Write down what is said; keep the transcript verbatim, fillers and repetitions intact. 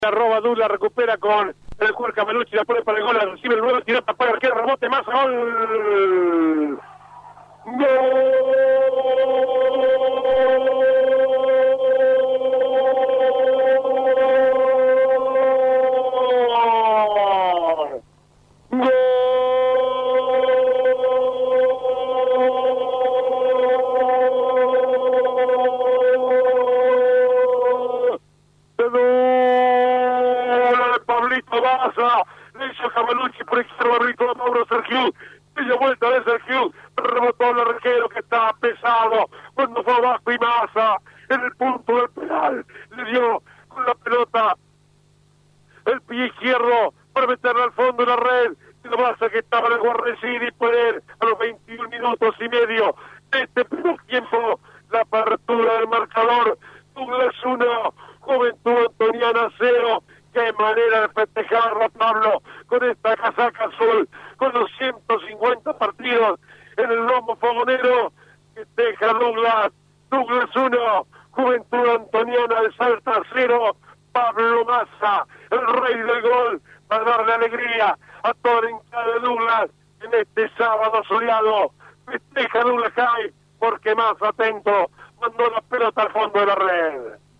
Arroba Dula, recupera con el jugador Camalucci, la pone para el gol, la recibe el nuevo, tira para el arquero, rebote, más gol. ¡Gol! Pablito Baza, le hizo Camalucci por izquierda, Pablito Mauro Sergio, ella vuelta de Sergio, rebotó el arquero que estaba pesado, cuando fue abajo y Maza, en el punto del penal, le dio con la pelota el pie izquierdo para meterla al fondo de la red, y lo Baza que estaba en el guarrecín y poder a los veintiún minutos y medio de este primer tiempo, la apertura del marcador, Douglas uno, Juventud Antoniana cero. Qué manera de festejarlo, Pablo, con esta casaca azul, con los ciento cincuenta partidos en el lomo fogonero, que deja Douglas, Douglas uno, Juventud Antoniana de Salta cero, Pablo Maza, el rey del gol, para darle alegría a toda la hinchada de Douglas en este sábado soleado. Festeja Douglas High, porque más atento mandó la pelota al fondo de la red.